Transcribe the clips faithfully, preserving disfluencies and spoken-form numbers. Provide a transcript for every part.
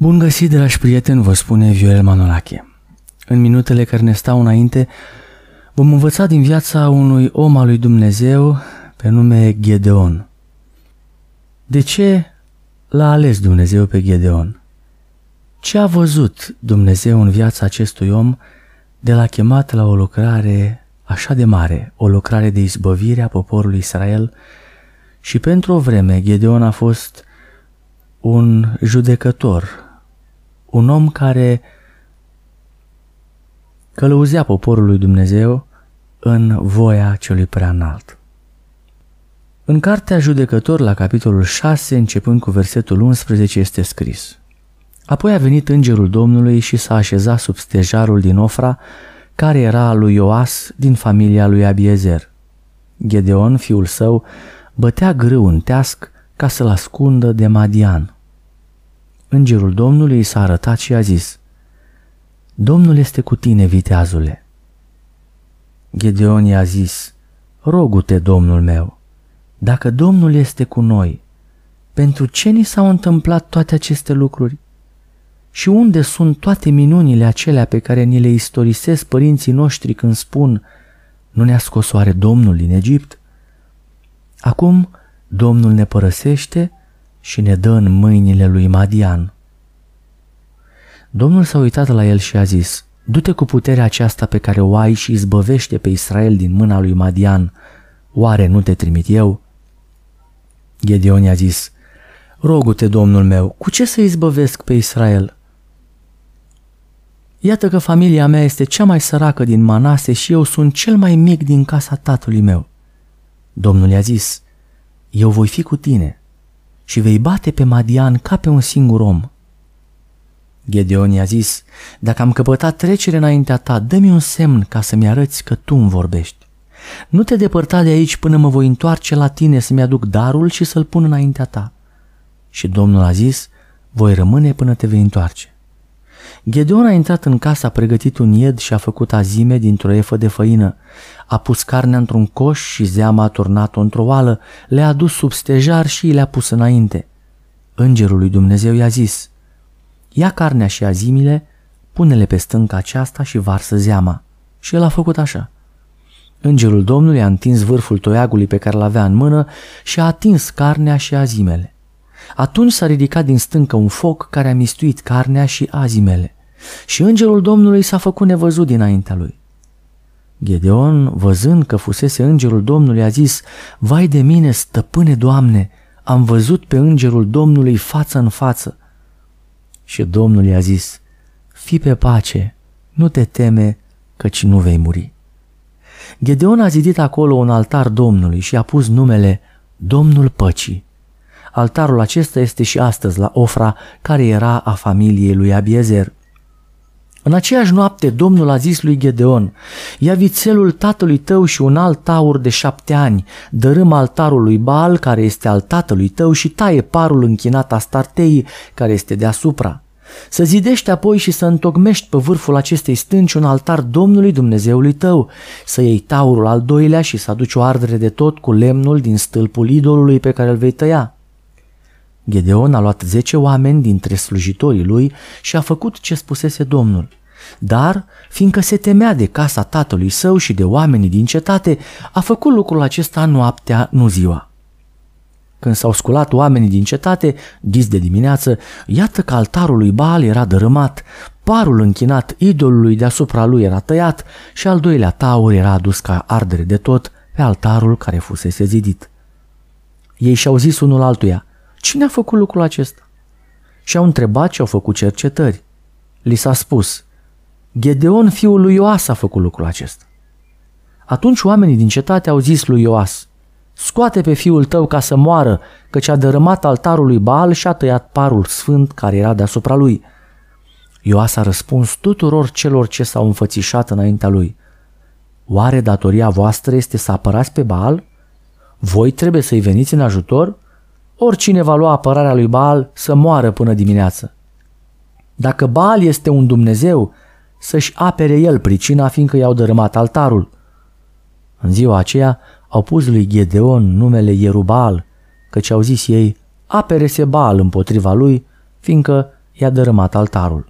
Bun găsit, dragi prieteni, vă spune Viorel Manolache. În minutele care ne stau înainte, vom învăța din viața unui om al lui Dumnezeu pe nume Gedeon. De ce l-a ales Dumnezeu pe Gedeon? Ce a văzut Dumnezeu în viața acestui om de l-a chemat la o lucrare așa de mare, o lucrare de izbăvire a poporului Israel? Și pentru o vreme Gedeon a fost un judecător, un om care călăuzea poporul lui Dumnezeu în voia celui preanalt. În cartea Judecător, la capitolul șase, începând cu versetul unsprezece, este scris: Apoi a venit îngerul Domnului și s-a așezat sub stejarul din Ofra, care era al lui Ioas din familia lui Abiezer. Gedeon, fiul său, bătea grâu în teasc ca să-l ascundă de Madian. Îngerul Domnului i s-a arătat și a zis: Domnul este cu tine, viteazule. Gedeon i-a zis: Rogu-te, Domnul meu, dacă Domnul este cu noi, pentru ce ni s-au întâmplat toate aceste lucruri? Și unde sunt toate minunile acelea pe care ni le istorisesc părinții noștri când spun: nu ne-a scos oare Domnul din Egipt? Acum Domnul ne părăsește și ne dă în mâinile lui Madian. Domnul s-a uitat la el și a zis: Du-te cu puterea aceasta pe care o ai și izbăvește pe Israel din mâna lui Madian. Oare nu te trimit eu? Gedeon i-a zis: Rogu-te, Domnul meu, cu ce să izbăvesc pe Israel? Iată că familia mea este cea mai săracă din Manase și eu sunt cel mai mic din casa tatălui meu. Domnul i-a zis: Eu voi fi cu tine și vei bate pe Madian ca pe un singur om. Gedeon i-a zis: Dacă am căpătat trecere înaintea ta, dă-mi un semn ca să-mi arăți că tu îmi vorbești. Nu te depărta de aici până mă voi întoarce la tine să-mi aduc darul și să-l pun înaintea ta. Și Domnul a zis: Voi rămâne până te vei întoarce. Gedeon a intrat în casă, a pregătit un ied și a făcut azime dintr-o efă de făină. A pus carnea într-un coș și zeama a turnat-o într-o oală, le-a adus sub stejar și le-a pus înainte. Îngerul lui Dumnezeu i-a zis: Ia carnea și azimile, pune-le pe stânca aceasta și varsă zeama. Și el a făcut așa. Îngerul Domnului a întins vârful toiagului pe care l-avea în mână și a atins carnea și azimele. Atunci s-a ridicat din stâncă un foc care a mistuit carnea și azimele. Și îngerul Domnului s-a făcut nevăzut dinaintea lui. Gedeon, văzând că fusese îngerul Domnului, a zis: Vai de mine, stăpâne Doamne, am văzut pe îngerul Domnului față în față. Și Domnul i-a zis: Fii pe pace, nu te teme, căci nu vei muri. Gedeon a zidit acolo un altar Domnului și a pus numele Domnul Păcii. Altarul acesta este și astăzi la Ofra, care era a familiei lui Abiezer. În aceeași noapte Domnul a zis lui Gedeon: Ia vițelul tatălui tău și un alt taur de șapte ani, dărâm altarul lui Baal, care este al tatălui tău, și taie parul închinat Astartei, care este deasupra. Să zidești apoi și să întocmești pe vârful acestei stânci un altar Domnului Dumnezeului tău, să iei taurul al doilea și să aduci o ardere de tot cu lemnul din stâlpul idolului pe care îl vei tăia. Gedeon a luat zece oameni dintre slujitorii lui și a făcut ce spusese Domnul. Dar, fiindcă se temea de casa tatălui său și de oamenii din cetate, a făcut lucrul acesta noaptea, nu ziua. Când s-au sculat oamenii din cetate, dis de dimineață, iată că altarul lui Baal era dărâmat, parul închinat idolului deasupra lui era tăiat și al doilea taur era adus ca ardere de tot pe altarul care fusese zidit. Ei și-au zis unul altuia: Cine a făcut lucrul acesta? Și-au întrebat și au făcut cercetări. Li s-a spus: Gedeon, fiul lui Ioas, a făcut lucrul acesta. Atunci oamenii din cetate au zis lui Ioas: Scoate pe fiul tău ca să moară, căci a dărâmat altarul lui Baal și a tăiat parul sfânt care era deasupra lui. Ioas a răspuns tuturor celor ce s-au înfățișat înaintea lui: Oare datoria voastră este să apărați pe Baal? Voi trebuie să-i veniți în ajutor? Oricine va lua apărarea lui Baal să moară până dimineață. Dacă Baal este un Dumnezeu, să-și apere el pricina, fiindcă i-au dărâmat altarul. În ziua aceea au pus lui Gedeon numele Ierubal, căci au zis ei: apere-se Baal împotriva lui, fiindcă i-a dărâmat altarul.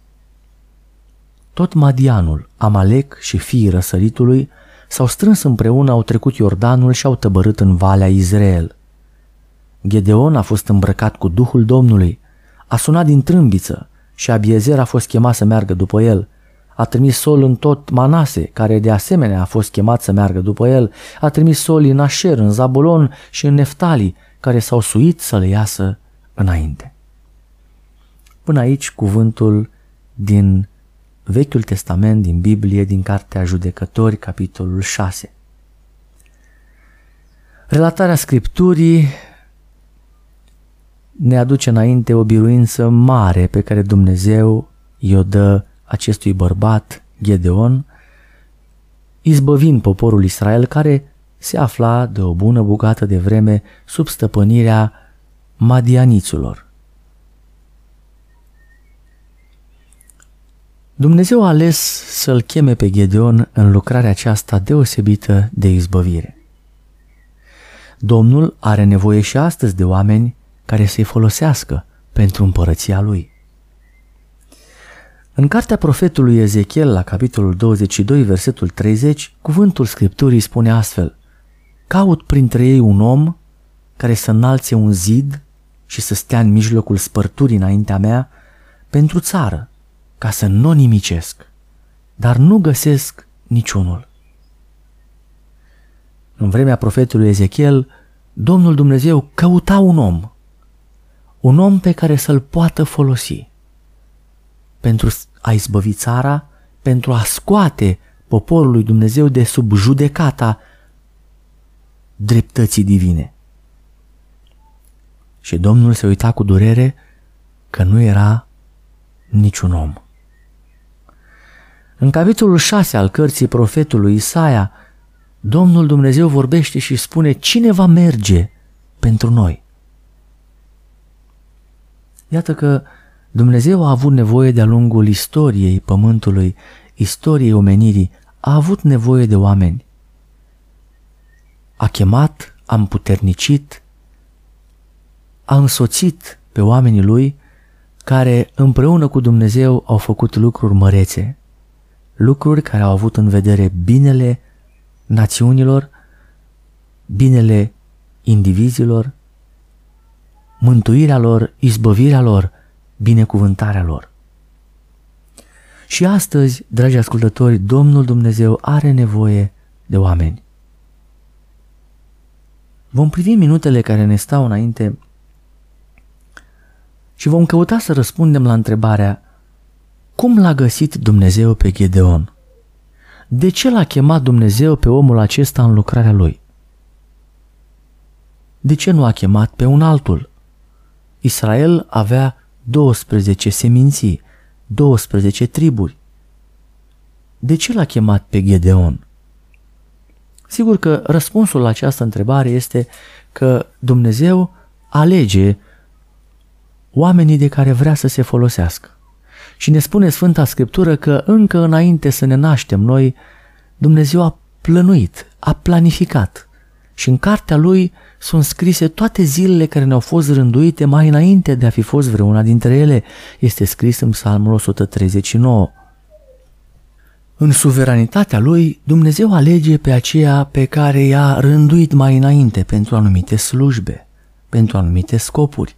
Tot Madianul, Amalec și fiii răsăritului s-au strâns împreună, au trecut Iordanul și au tăbărât în Valea Izrael. Gedeon a fost îmbrăcat cu Duhul Domnului, a sunat din trâmbiță și Abiezer a fost chemat să meargă după el. A trimis sol în tot Manase, care de asemenea a fost chemat să meargă după el. A trimis sol în Așer, în Zabulon și în Neftali, care s-au suit să le iasă înainte. Până aici cuvântul din Vechiul Testament, din Biblie, din Cartea Judecători, capitolul șase. Relatarea Scripturii ne aduce înainte o biruință mare pe care Dumnezeu i-o dă acestui bărbat, Gedeon, izbăvind poporul Israel, care se afla de o bună bucată de vreme sub stăpânirea madianiților. Dumnezeu a ales să-l cheme pe Gedeon în lucrarea aceasta deosebită de izbăvire. Domnul are nevoie și astăzi de oameni care să-i folosească pentru împărăția lui. În cartea profetului Ezechiel, la capitolul douăzeci și doi, versetul treizeci, cuvântul Scripturii spune astfel: caut printre ei un om care să înalțe un zid și să stea în mijlocul spărturii înaintea mea pentru țară, ca să nu o nimicesc, dar nu găsesc niciunul. În vremea profetului Ezechiel, Domnul Dumnezeu căuta un om, un om pe care să-l poată folosi pentru a izbăvi țara, pentru a scoate poporul lui Dumnezeu de sub judecata dreptății divine. Și Domnul se uita cu durere că nu era niciun om. În capitolul șase al cărții profetului Isaia, Domnul Dumnezeu vorbește și spune: cine va merge pentru noi? Iată că Dumnezeu a avut nevoie de-a lungul istoriei pământului, istoriei omenirii, a avut nevoie de oameni. A chemat, a împuternicit, a însoțit pe oamenii lui care împreună cu Dumnezeu au făcut lucruri mărețe, lucruri care au avut în vedere binele națiunilor, binele indivizilor, mântuirea lor, izbăvirea lor, binecuvântarea lor. Și astăzi, dragi ascultători, Domnul Dumnezeu are nevoie de oameni. Vom privi minutele care ne stau înainte și vom căuta să răspundem la întrebarea: cum l-a găsit Dumnezeu pe Gedeon? De ce l-a chemat Dumnezeu pe omul acesta în lucrarea lui? De ce nu a chemat pe un altul? Israel avea douăsprezece seminții, douăsprezece triburi. De ce l-a chemat pe Gedeon? Sigur că răspunsul la această întrebare este că Dumnezeu alege oamenii de care vrea să se folosească. Și ne spune Sfânta Scriptură că încă înainte să ne naștem noi, Dumnezeu a plănuit, a planificat și în cartea Lui sunt scrise toate zilele care ne-au fost rânduite mai înainte de a fi fost vreuna dintre ele. Este scris în Psalmul o sută treizeci și nouă. În suveranitatea Lui, Dumnezeu alege pe aceea pe care i-a rânduit mai înainte pentru anumite slujbe, pentru anumite scopuri.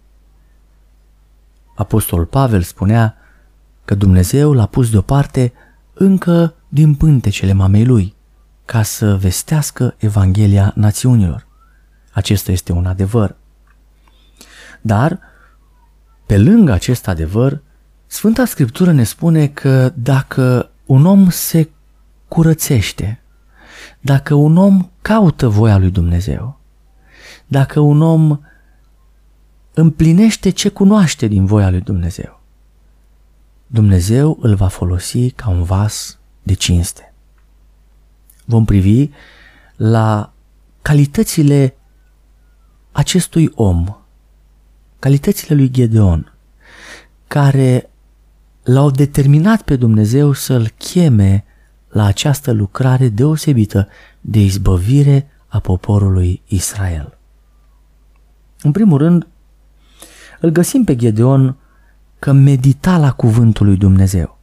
Apostolul Pavel spunea că Dumnezeu l-a pus deoparte încă din pântecele mamei lui, ca să vestească Evanghelia națiunilor. Acesta este un adevăr. Dar, pe lângă acest adevăr, Sfânta Scriptură ne spune că dacă un om se curățește, dacă un om caută voia lui Dumnezeu, dacă un om împlinește ce cunoaște din voia lui Dumnezeu, Dumnezeu îl va folosi ca un vas de cinste. Vom privi la calitățile acestui om, calitățile lui Gedeon, care l-au determinat pe Dumnezeu să-l cheme la această lucrare deosebită de izbăvire a poporului Israel. În primul rând, îl găsim pe Gedeon că medita la cuvântul lui Dumnezeu.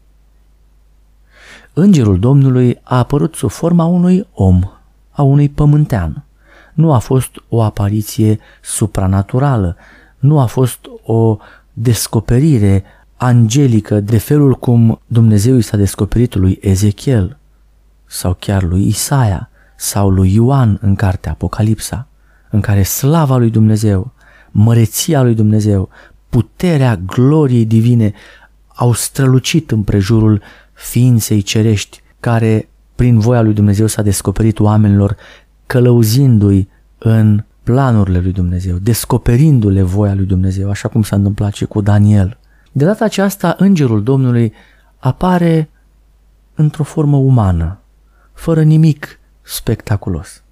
Îngerul Domnului a apărut sub forma unui om, a unui pământean. Nu a fost o apariție supranaturală, nu a fost o descoperire angelică de felul cum Dumnezeu i s-a descoperit lui Ezechiel sau chiar lui Isaia sau lui Ioan în cartea Apocalipsa, în care slava lui Dumnezeu, măreția lui Dumnezeu, puterea gloriei divine au strălucit împrejurul ființei cerești care prin voia lui Dumnezeu s-a descoperit oamenilor, călăuzindu-i în planurile lui Dumnezeu, descoperindu-le voia lui Dumnezeu, așa cum s-a întâmplat și cu Daniel. De data aceasta, Îngerul Domnului apare într-o formă umană, fără nimic spectaculos.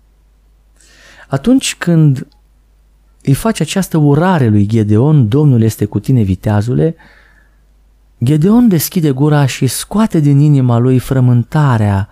Atunci când îi face această urare lui Gedeon, Domnul este cu tine, viteazule, Gedeon deschide gura și scoate din inima lui frământarea,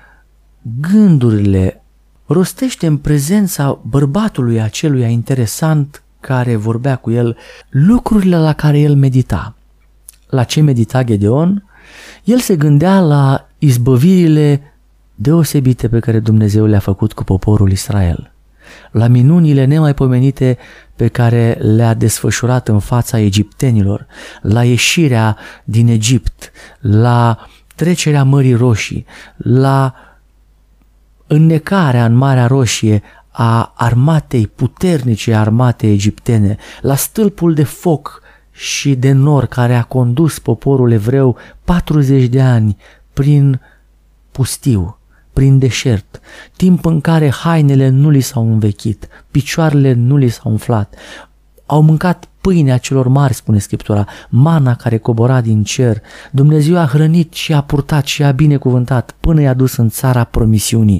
gândurile, rostește în prezența bărbatului aceluia interesant care vorbea cu el lucrurile la care el medita. La ce medita Gedeon? El se gândea la izbăvirile deosebite pe care Dumnezeu le-a făcut cu poporul Israel, la minunile nemaipomenite pe care le-a desfășurat în fața egiptenilor, la ieșirea din Egipt, la trecerea Mării Roșii, la înnecarea în Marea Roșie a armatei puternice, armatei egiptene, la stâlpul de foc și de nor care a condus poporul evreu patruzeci de ani prin pustiu, prin deșert, timp în care hainele nu li s-au învechit, picioarele nu li s-au umflat, au mâncat pâinea celor mari, spune Scriptura, mana care cobora din cer. Dumnezeu a hrănit și a purtat și a binecuvântat până i-a dus în țara promisiunii.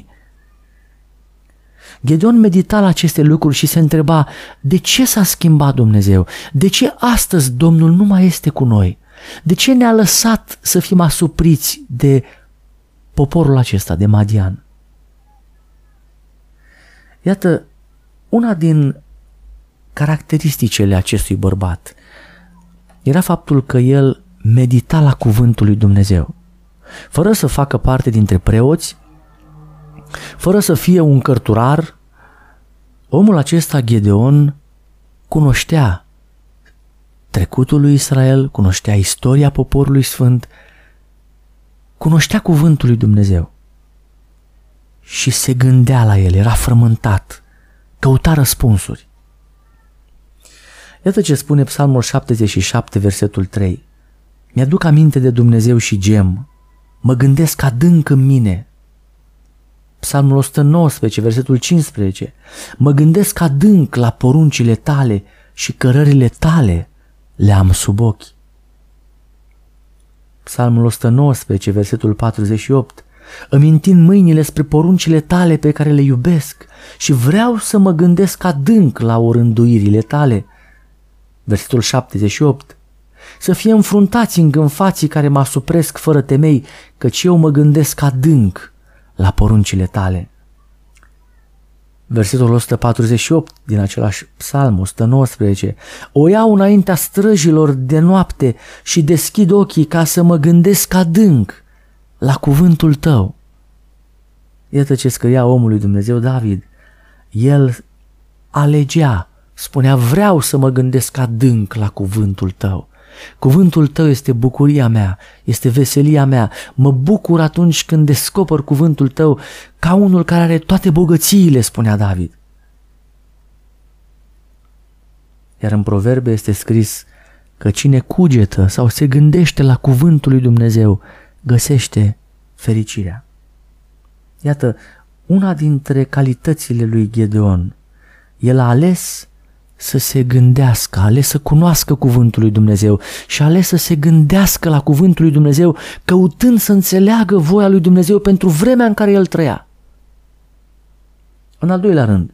Gedeon medita la aceste lucruri și se întreba, de ce s-a schimbat Dumnezeu? De ce astăzi Domnul nu mai este cu noi? De ce ne-a lăsat să fim asupriți de poporul acesta, de Madian? Iată, una din caracteristicile acestui bărbat era faptul că el medita la cuvântul lui Dumnezeu, fără să facă parte dintre preoți, fără să fie un cărturar. Omul acesta, Gedeon, cunoștea trecutul lui Israel, cunoștea istoria poporului sfânt, cunoștea cuvântul lui Dumnezeu și se gândea la el, era frământat, căuta răspunsuri. Iată ce spune Psalmul șaptezeci și șapte, versetul trei. Mi-aduc aminte de Dumnezeu și gem, mă gândesc adânc în mine. Psalmul o sută nouăsprezece, versetul cincisprezece. Mă gândesc adânc la poruncile tale și cărările tale le am sub ochi. Psalmul o sută nouăsprezece, versetul patruzeci și opt. Îmi întind mâinile spre poruncile tale pe care le iubesc și vreau să mă gândesc adânc la orânduirile tale. Versetul șaptezeci și opt. Să fie înfruntați îngânfații care mă asupresc fără temei, căci eu mă gândesc adânc la poruncile tale. Versetul o sută patruzeci și opt din același psalm, o sută nouăsprezece. O iau înaintea străjilor de noapte și deschid ochii ca să mă gândesc adânc la cuvântul tău. Iată ce scria omul lui Dumnezeu David. El alegea, spunea, vreau să mă gândesc adânc la cuvântul tău. Cuvântul tău este bucuria mea, este veselia mea. Mă bucur atunci când descoper cuvântul tău ca unul care are toate bogățiile, spunea David. Iar în Proverbe este scris că cine cugetă sau se gândește la cuvântul lui Dumnezeu găsește fericirea. Iată, una dintre calitățile lui Gedeon. El a ales să se gândească, a ales să cunoască cuvântul lui Dumnezeu și a ales să se gândească la cuvântul lui Dumnezeu, căutând să înțeleagă voia lui Dumnezeu pentru vremea în care el trăia. În al doilea rând,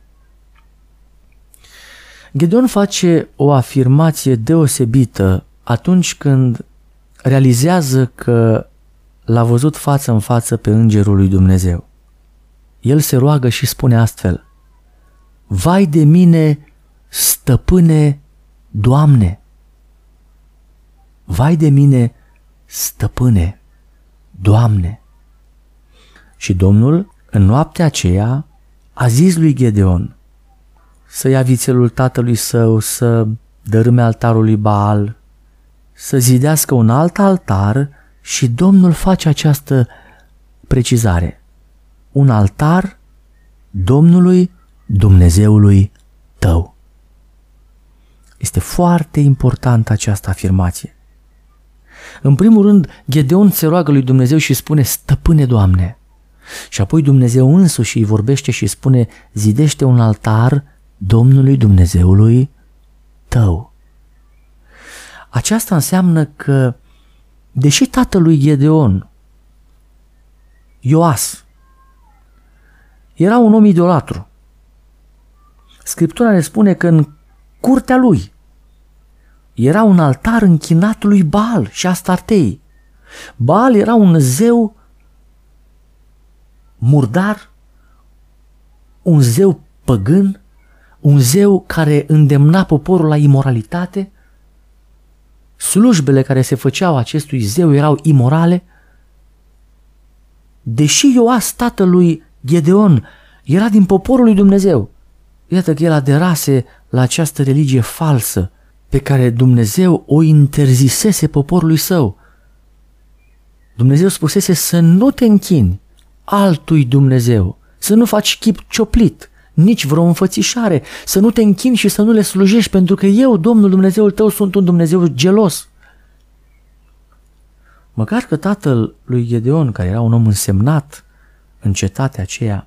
Gedeon face o afirmație deosebită atunci când realizează că l-a văzut față în față pe îngerul lui Dumnezeu. El se roagă și spune astfel: vai de mine, stăpâne, Doamne! vai de mine, stăpâne, Doamne. Și Domnul, în noaptea aceea, a zis lui Gedeon să ia vițelul tatălui său, să dărâme altarul lui Baal, să zidească un alt altar și Domnul face această precizare. Un altar Domnului, Dumnezeului tău. Este foarte importantă această afirmație. În primul rând, Gedeon se roagă lui Dumnezeu și spune, stăpâne Doamne. Și apoi Dumnezeu însuși îi vorbește și spune, zidește un altar Domnului Dumnezeului tău. Aceasta înseamnă că, deși tatălui Gedeon, Ioas, era un om idolatru, Scriptura ne spune că în curtea lui era un altar închinat lui Baal și Astartei. Baal era un zeu murdar, un zeu păgân, un zeu care îndemna poporul la imoralitate. Slujbele care se făceau acestui zeu erau imorale. Deși Ioas, tatălui Gedeon, era din poporul lui Dumnezeu, iată că el aderase la această religie falsă pe care Dumnezeu o interzisese poporului său. Dumnezeu spusese să nu te închini altui Dumnezeu, să nu faci chip cioplit, nici vreo înfățișare, să nu te închini și să nu le slujești, pentru că eu, Domnul Dumnezeul tău, sunt un Dumnezeu gelos. Măcar că tatăl lui Gedeon, care era un om însemnat în cetatea aceea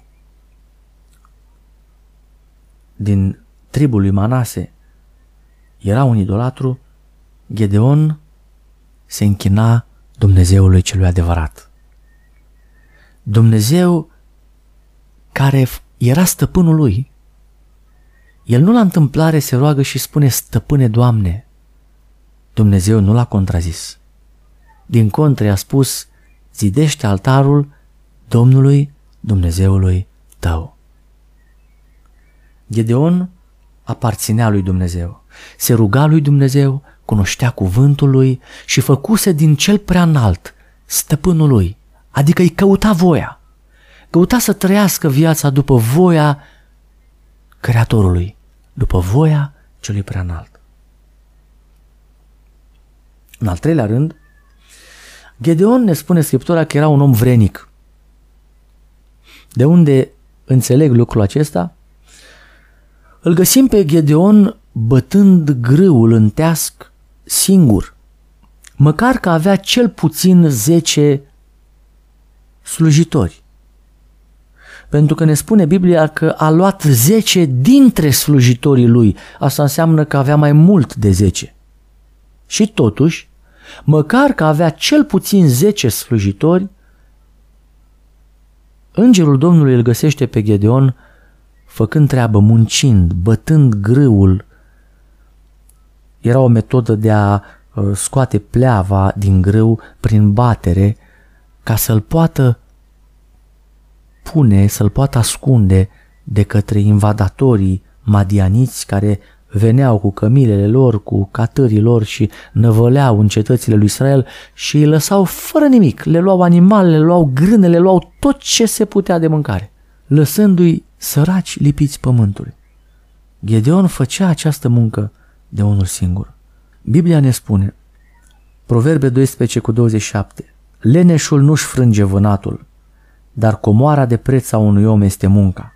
din tribul lui Manase, era un idolatru, Gedeon se închina Dumnezeului celui adevărat. Dumnezeu care era stăpânul lui. El nu la întâmplare se roagă și spune, stăpâne Doamne. Dumnezeu nu l-a contrazis. Din contră i-a spus, zidește altarul Domnului Dumnezeului tău. Gedeon aparținea lui Dumnezeu, se ruga lui Dumnezeu, cunoștea cuvântul lui și făcuse din cel prea înalt stăpânul lui, adică îi căuta voia, căuta să trăiască viața după voia Creatorului, după voia celui prea înalt. În al treilea rând, Gedeon, ne spune Scriptura, că era un om vrenic. De unde înțeleg lucrul acesta? Îl găsim pe Gedeon bătând grâul în teasc singur, măcar că avea cel puțin zece slujitori. Pentru că ne spune Biblia că a luat zece dintre slujitorii lui, asta înseamnă că avea mai mult de zece. Și totuși, măcar că avea cel puțin zece slujitori, îngerul Domnului îl găsește pe Gedeon făcând treabă, muncind, bătând grâul. Era o metodă de a scoate pleava din grâu prin batere, ca să-l poată pune, să-l poată ascunde de către invadatorii madianiți care veneau cu cămilele lor, cu catârii lor și năvăleau în cetățile lui Israel și îi lăsau fără nimic. Le luau animalele, le luau grânele, le luau tot ce se putea de mâncare, lăsându-i săraci lipiți pământului. Gedeon făcea această muncă de unul singur. Biblia ne spune, Proverbe doisprezece cu douăzeci și șapte, leneșul nu-și frânge vânatul, dar comoara de preț a unui om este munca.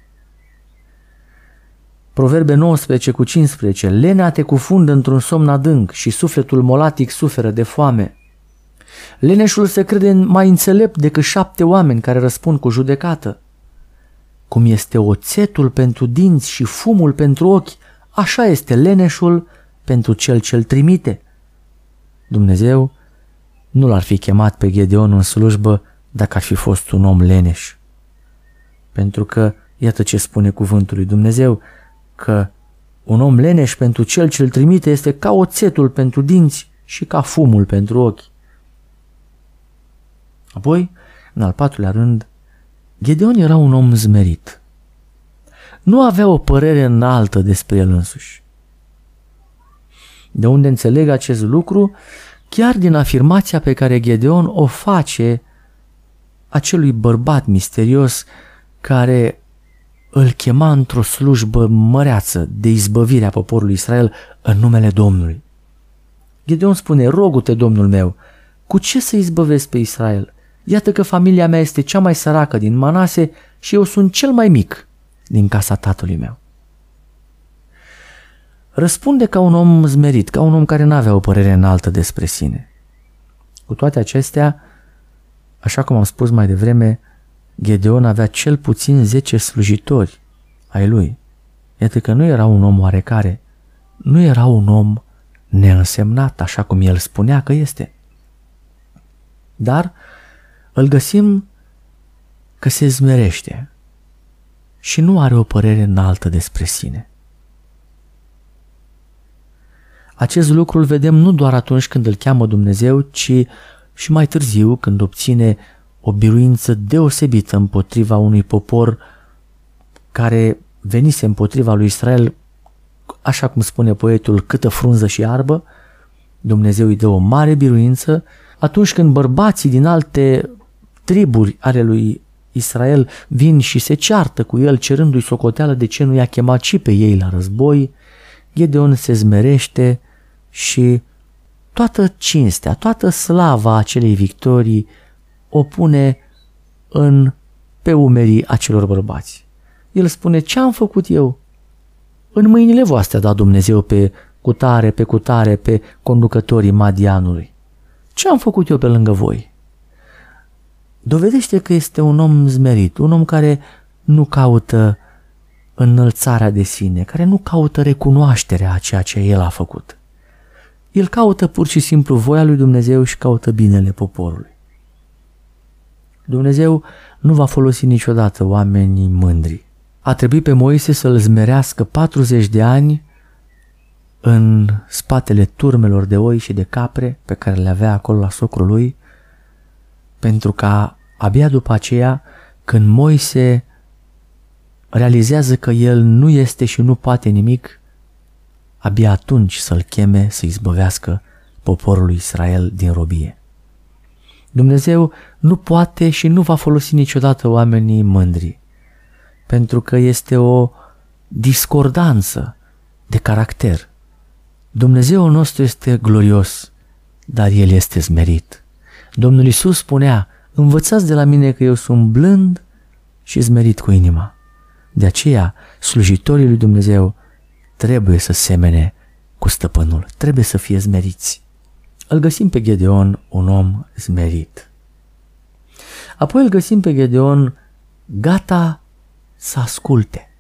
Proverbe nouăsprezece cu cincisprezece, lenea te cufundă într-un somn adânc și sufletul molatic suferă de foame. Leneșul se crede mai înțelept decât șapte oameni care răspund cu judecată. Cum este oțetul pentru dinți și fumul pentru ochi, așa este leneșul pentru cel ce-l trimite. Dumnezeu nu l-ar fi chemat pe Gedeon în slujbă dacă ar fi fost un om leneș. Pentru că, iată ce spune cuvântul lui Dumnezeu, că un om leneș pentru cel ce-l trimite este ca oțetul pentru dinți și ca fumul pentru ochi. Apoi, în al patrulea rând, Gedeon era un om zmerit. Nu avea o părere înaltă despre el însuși. De unde înțeleg acest lucru? chiar din afirmația pe care Gedeon o face acelui bărbat misterios care îl chema într-o slujbă măreață de izbăvire a poporului Israel în numele Domnului. Gedeon spune: rogu-te, Domnul meu, cu ce să izbăvesc pe Israel? Iată că familia mea este cea mai săracă din Manase și eu sunt cel mai mic din casa tatălui meu. Răspunde ca un om zmerit, ca un om care nu avea o părere înaltă despre sine. Cu toate acestea, așa cum am spus mai devreme, Gedeon avea cel puțin zece slujitori ai lui. Iată că nu era un om oarecare, nu era un om neînsemnat, așa cum el spunea că este. Dar îl găsim că se zmerește și nu are o părere înaltă despre sine. Acest lucru îl vedem nu doar atunci când îl cheamă Dumnezeu, ci și mai târziu când obține o biruință deosebită împotriva unui popor care venise împotriva lui Israel, așa cum spune poetul, câtă frunză și iarbă. Dumnezeu îi dă o mare biruință atunci când bărbații din alte triburi ale lui Israel vin și se ceartă cu el, cerându-i socoteală de ce nu i-a chemat și pe ei la război. Gedeon se zmerește și toată cinstea, toată slava acelei victorii o pune în, pe umerii acelor bărbați. El spune: ce am făcut eu? În mâinile voastre a dat Dumnezeu pe cutare, pe cutare, pe conducătorii Madianului. Ce am făcut eu pe lângă voi? Dovedește că este un om zmerit, un om care nu caută înălțarea de sine, care nu caută recunoașterea a ceea ce el a făcut. El caută pur și simplu voia lui Dumnezeu și caută binele poporului. Dumnezeu nu va folosi niciodată oamenii mândri. A trebuit pe Moise să-l zmerească patruzeci de ani în spatele turmelor de oi și de capre pe care le avea acolo la socrul lui, pentru ca abia după aceea, când Moise realizează că el nu este și nu poate nimic, abia atunci să-l cheme să izbăvească poporul lui Israel din robie. Dumnezeu nu poate și nu va folosi niciodată oamenii mândri, pentru că este o discordanță de caracter. Dumnezeul nostru este glorios, dar El este smerit. Domnul Iisus spunea: învățați de la mine că eu sunt blând și smerit cu inima. De aceea, slujitorii lui Dumnezeu trebuie să semene cu stăpânul, trebuie să fie smeriți. Îl găsim pe Gedeon un om smerit. Apoi îl găsim pe Gedeon gata să asculte.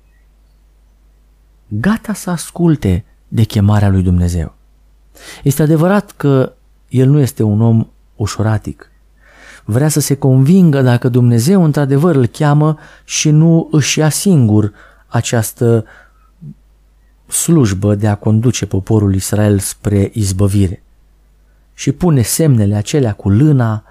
Gata să asculte de chemarea lui Dumnezeu. Este adevărat că el nu este un om ușuratic. Vrea să se convingă dacă Dumnezeu într-adevăr îl cheamă și nu își ia singur această slujbă de a conduce poporul Israel spre izbăvire. Și pune semnele acelea cu lâna,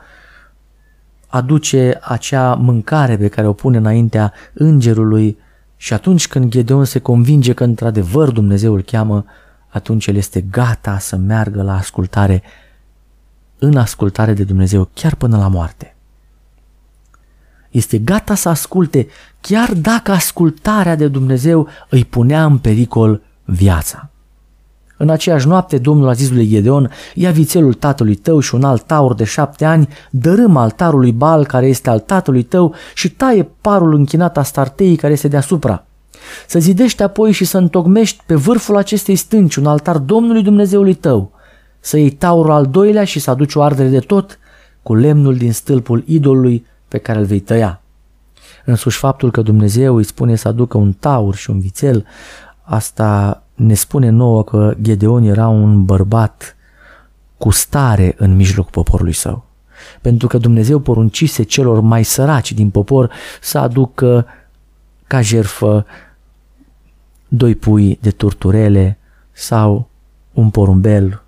aduce acea mâncare pe care o pune înaintea îngerului și atunci când Gedeon se convinge că într-adevăr Dumnezeu îl cheamă, atunci el este gata să meargă la ascultare, în ascultare de Dumnezeu, chiar până la moarte. Este gata să asculte, chiar dacă ascultarea de Dumnezeu îi punea în pericol viața. În aceeași noapte, Domnul a zis lui Gedeon: ia vițelul tatălui tău și un alt taur de șapte ani, dărâm altarul lui Baal care este al tatălui tău și taie parul închinat Astarteii care este deasupra. Să zidești apoi și să întocmești pe vârful acestei stânci un altar Domnului Dumnezeului tău, să iei taurul al doilea și să aduci o ardere de tot cu lemnul din stâlpul idolului pe care îl vei tăia. Însuși faptul că Dumnezeu îi spune să aducă un taur și un vițel, asta ne spune nouă că Gedeon era un bărbat cu stare în mijlocul poporului său. Pentru că Dumnezeu poruncise celor mai săraci din popor să aducă ca jertfă doi pui de turturele sau un porumbel.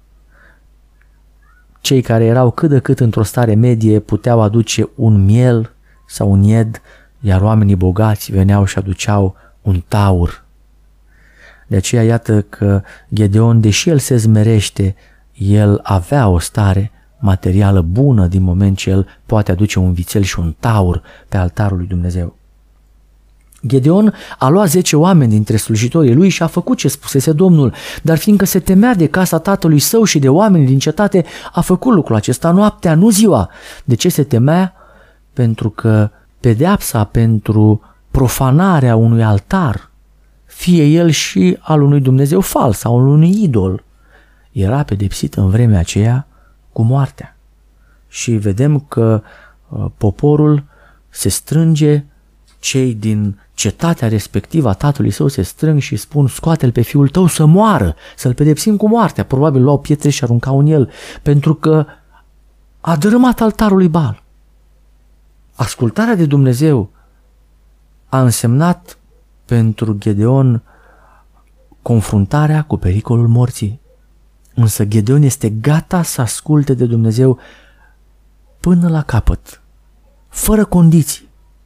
Cei care erau cât de cât într-o stare medie puteau aduce un miel sau un ied, iar oamenii bogați veneau și aduceau un taur. De aceea iată că Gedeon, deși el se zmerește El avea o stare materială bună din moment ce el poate aduce un vițel și un taur pe altarul lui Dumnezeu. Gedeon a luat zece oameni dintre slujitorii lui și a făcut ce spusese Domnul, dar fiindcă se temea de casa tatălui său și de oamenii din cetate, a făcut lucrul acesta noaptea, nu ziua. De ce se temea? Pentru că pedeapsa pentru profanarea unui altar, fie el și al unui Dumnezeu fals sau al unui idol, era pedepsit în vremea aceea cu moartea. Și vedem că poporul se strânge, cei din cetatea respectivă a tatălui său se strâng și spun: scoate-l pe fiul tău să moară, să-l pedepsim cu moartea. Probabil luau pietre și aruncau în el, pentru că a dărâmat altarul lui Baal. Ascultarea de Dumnezeu a însemnat pentru Gedeon confruntarea cu pericolul morții. Însă Gedeon este gata să asculte de Dumnezeu până la capăt, fără condiții.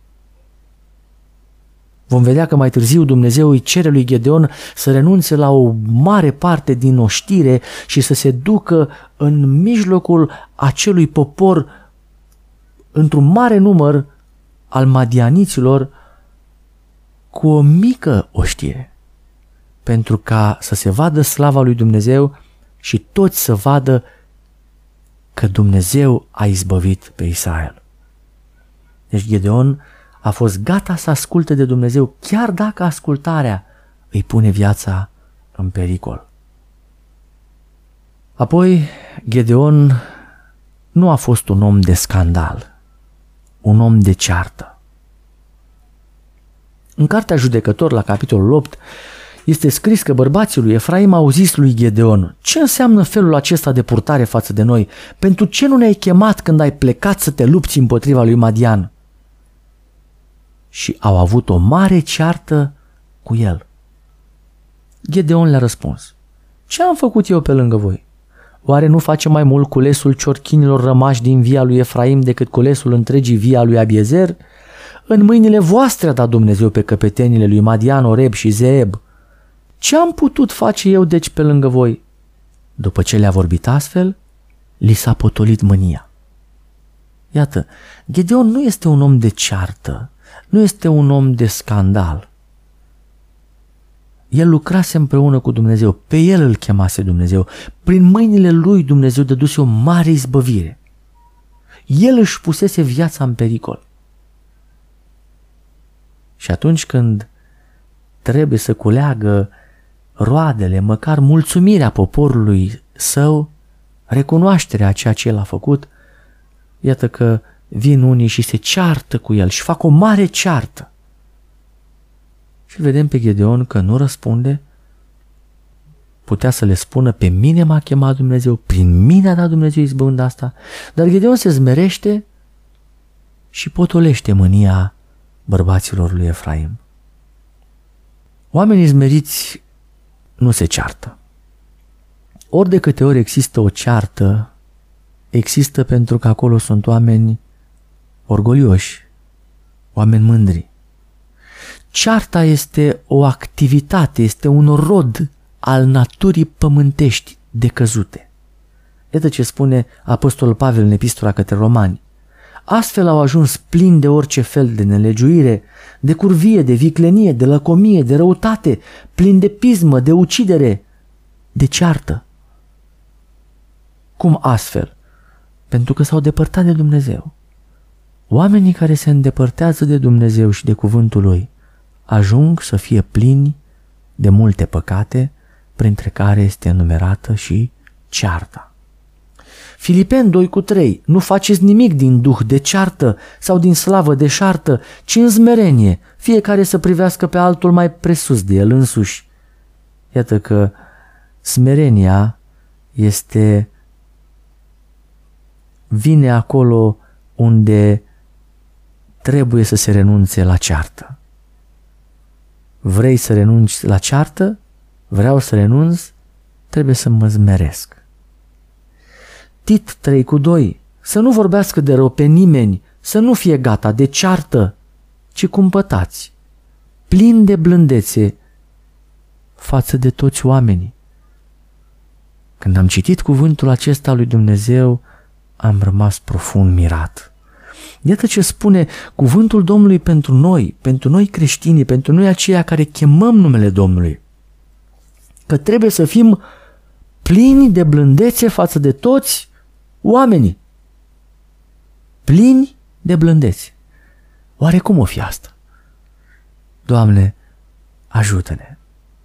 Vom vedea că mai târziu Dumnezeu îi cere lui Gedeon să renunțe la o mare parte din oștire și să se ducă în mijlocul acelui popor într-un mare număr al madianiților cu o mică oștire, pentru ca să se vadă slava lui Dumnezeu și toți să vadă că Dumnezeu a izbăvit pe Israel. Deci Gedeon a fost gata să asculte de Dumnezeu, chiar dacă ascultarea îi pune viața în pericol. Apoi, Gedeon nu a fost un om de scandal, un om de ceartă. În Cartea Judecători, la capitolul opt, este scris că bărbații lui Efraim au zis lui Gedeon: ce înseamnă felul acesta de purtare față de noi? Pentru ce nu ne-ai chemat când ai plecat să te lupți împotriva lui Madian? Și au avut o mare ceartă cu el. Gedeon le-a răspuns: ce am făcut eu pe lângă voi? Oare nu face mai mult culesul ciorchinilor rămași din via lui Efraim decât culesul întregii via lui Abiezer? În mâinile voastre a dat Dumnezeu pe căpetenile lui Madian, Oreb și Zeeb. Ce am putut face eu deci pe lângă voi? După ce le-a vorbit astfel, li s-a potolit mânia. Iată, Gedeon nu este un om de ceartă, nu este un om de scandal. El lucrase împreună cu Dumnezeu, pe el îl chemase Dumnezeu, prin mâinile lui Dumnezeu dăduse o mare izbăvire. El își pusese viața în pericol. Și atunci când trebuie să culeagă roadele, măcar mulțumirea poporului său, recunoașterea a ceea ce el a făcut, iată că vin unii și se ceartă cu el și fac o mare ceartă. Și vedem pe Gedeon că nu răspunde, putea să le spună: pe mine m-a chemat Dumnezeu, prin mine a dat Dumnezeu izbând asta, dar Gedeon se zmerește și potolește mânia bărbaților lui Efraim. Oamenii zmeriți nu se ceartă. Ori de câte ori există o ceartă, există pentru că acolo sunt oameni orgolioși, oameni mândri. Cearta este o activitate, este un rod al naturii pământești decăzute. Iată ce spune apostolul Pavel în epistola către Romani: astfel au ajuns plini de orice fel de nelegiuire, de curvie, de viclenie, de lăcomie, de răutate, plini de pismă, de ucidere, de ceartă. Cum astfel? Pentru că s-au depărtat de Dumnezeu. Oamenii care se îndepărtează de Dumnezeu și de cuvântul Lui ajung să fie plini de multe păcate, printre care este enumerată și cearta. Filipeni doi cu trei: nu faceți nimic din duh de ceartă sau din slavă de șartă, ci în smerenie, fiecare să privească pe altul mai presus de el însuși. Iată că smerenia este, vine acolo unde trebuie să se renunțe la ceartă. Vrei să renunți la ceartă? Vreau să renunț, trebuie să mă smeresc. Tit trei cu doi: să nu vorbească de rău pe nimeni, să nu fie gata de ceartă, ci cumpătați, plin de blândețe față de toți oamenii. Când am citit cuvântul acesta lui Dumnezeu, am rămas profund mirat. Iată ce spune cuvântul Domnului pentru noi, pentru noi creștini, pentru noi aceia care chemăm numele Domnului. Că trebuie să fim plini de blândețe față de toți oamenii. Plini de blândețe. Oare cum o fi asta? Doamne, ajută-ne!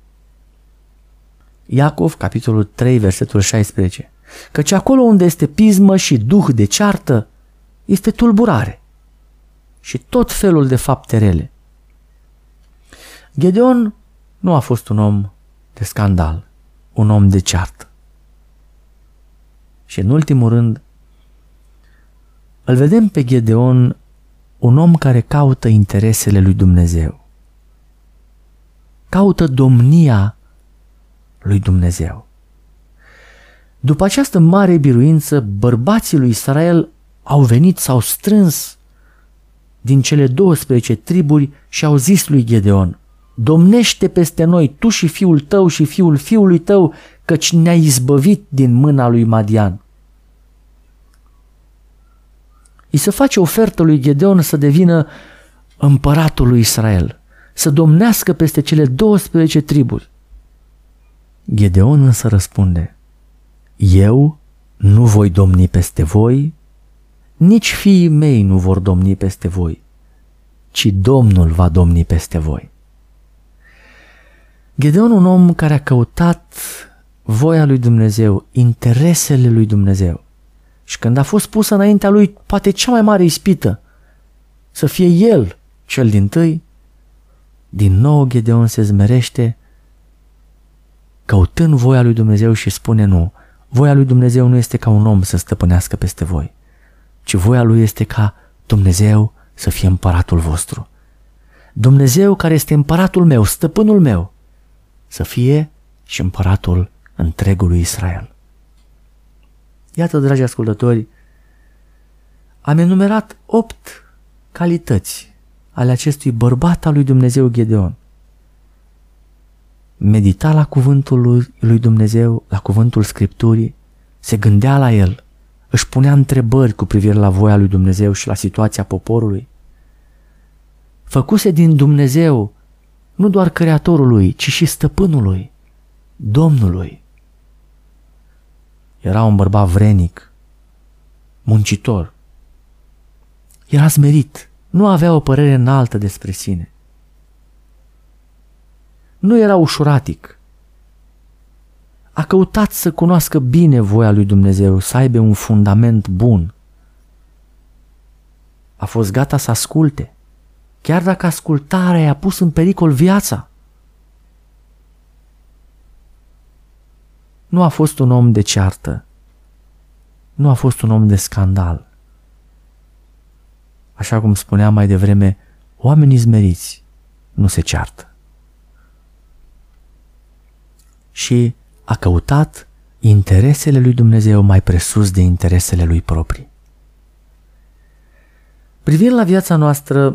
Iacov, capitolul trei, versetul șaisprezece. Căci acolo unde este pismă și duh de ceartă, este tulburare și tot felul de fapte rele. Gedeon nu a fost un om de scandal, un om de ceartă. Și în ultimul rând, îl vedem pe Gedeon un om care caută interesele lui Dumnezeu. Caută domnia lui Dumnezeu. După această mare biruință, bărbații lui Israel au venit, s-au strâns din cele douăsprezece triburi și au zis lui Gedeon: domnește peste noi tu și fiul tău și fiul fiului tău, căci ne-ai izbăvit din mâna lui Madian. Îi se face ofertă lui Gedeon să devină împăratul lui Israel, să domnească peste cele douăsprezece triburi. Gedeon însă răspunde: eu nu voi domni peste voi, nici fiii mei nu vor domni peste voi, ci Domnul va domni peste voi. Gedeon, un om care a căutat voia lui Dumnezeu, interesele lui Dumnezeu, și când a fost pusă înaintea lui poate cea mai mare ispită, să fie el cel dintâi, din nou Gedeon se zmerește, căutând voia lui Dumnezeu, și spune: nu, voia lui Dumnezeu nu este ca un om să stăpânească peste voi, ci voia lui este ca Dumnezeu să fie împăratul vostru. Dumnezeu, care este împăratul meu, stăpânul meu, să fie și împăratul întregului Israel. Iată, dragi ascultători, am enumerat opt calități ale acestui bărbat al lui Dumnezeu Gedeon. Medita la cuvântul lui Dumnezeu, la cuvântul Scripturii, se gândea la el, își punea întrebări cu privire la voia lui Dumnezeu și la situația poporului. Făcuse din Dumnezeu nu doar Creatorul lui, ci și stăpânul lui, Domnului. Era un bărbat vrenic, muncitor. Era smerit, nu avea o părere înaltă despre sine. Nu era ușuratic. A căutat să cunoască bine voia lui Dumnezeu, să aibă un fundament bun. A fost gata să asculte, chiar dacă ascultarea i-a pus în pericol viața. Nu a fost un om de ceartă, nu a fost un om de scandal. Așa cum spuneam mai devreme, oamenii smeriți nu se ceartă. Și a căutat interesele lui Dumnezeu mai presus de interesele lui proprii. Privind la viața noastră,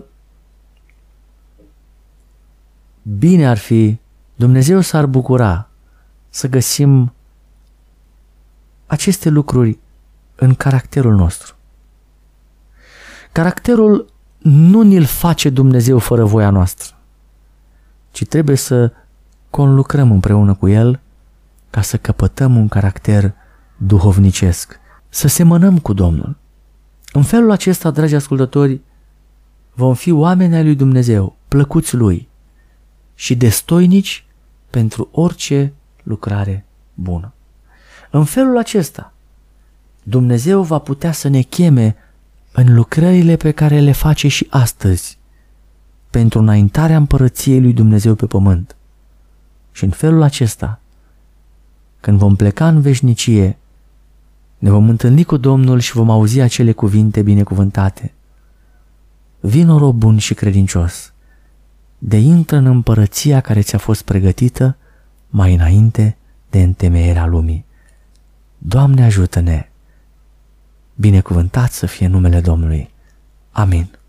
bine ar fi, Dumnezeu s-ar bucura să găsim aceste lucruri în caracterul nostru. Caracterul nu ni-l face Dumnezeu fără voia noastră, ci trebuie să conlucrăm împreună cu El ca să căpătăm un caracter duhovnicesc, să semănăm cu Domnul. În felul acesta, dragi ascultători, vom fi oameni ai lui Dumnezeu, plăcuți Lui și destoinici pentru orice lucrare bună. În felul acesta, Dumnezeu va putea să ne cheme în lucrările pe care le face și astăzi pentru înaintarea împărăției lui Dumnezeu pe pământ. Și în felul acesta, când vom pleca în veșnicie, ne vom întâlni cu Domnul și vom auzi acele cuvinte binecuvântate: vino, rob bun și credincios, de intră în împărăția care ți-a fost pregătită mai înainte de întemeierea lumii. Doamne, ajută-ne! Binecuvântat să fie numele Domnului. Amin.